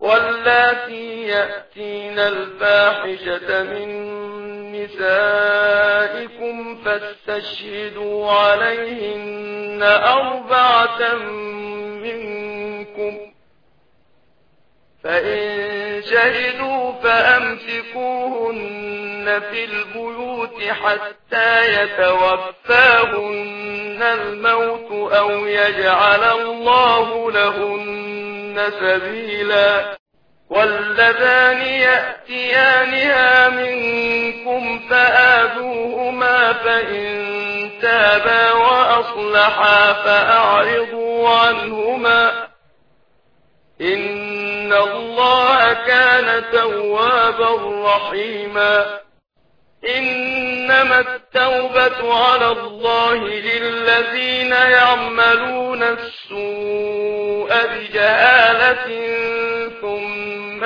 واللاتي يأتين الفاحشة من نسائكم فاستشهدوا عليهن 4 منكم، فإن شهدوا فأمسكوهن في البيوت حتى يتوفاهن الموت أو يجعل الله لهن سبيلا. واللذان يأتيانها منكم فآذوهما، فإن تابا وأصلحا فأعرضوا عنهما، إن الله كان توابا رحيما. إنما التوبة على الله للذين يعملون السوء بجهالة ثم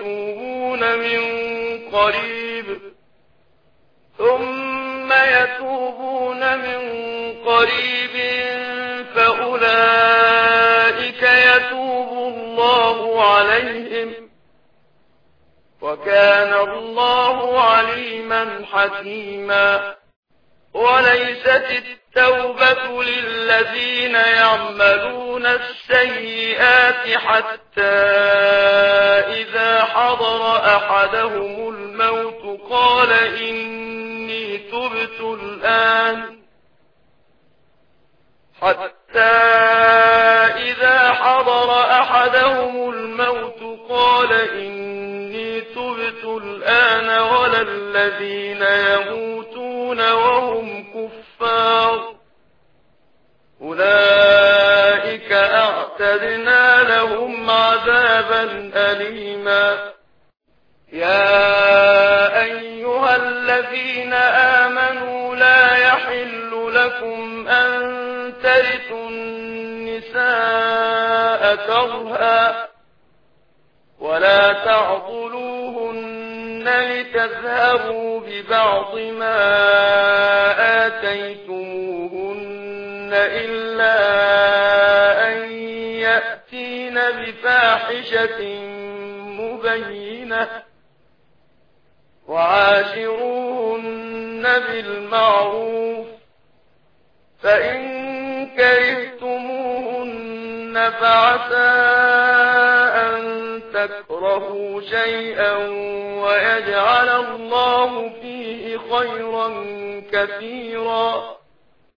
يتوبون من قريب فأولئك يتوب الله عليهم، وكان الله عليما حكيما. وليست التوبة للذين يعملون السيئات حتى إذا حضر أحدهم الموت قال إني تبت الآن، ولا الذين يموتون وهم كفار، أولئك أعتدنا لهم عذابا أليما. يا أيها الذين آمنوا لا يحل لكم أن ترثوا النساء كرها ولا تعضلوهن لتذهبوا ببعض ما آتيتموهن إلا أن يأتين بفاحشة مبينة، وعاشروهن بالمعروف، فإن كرهتموهن فعسى أن تكرهوا شيئا ويجعل الله فيه خيرا كثيرا.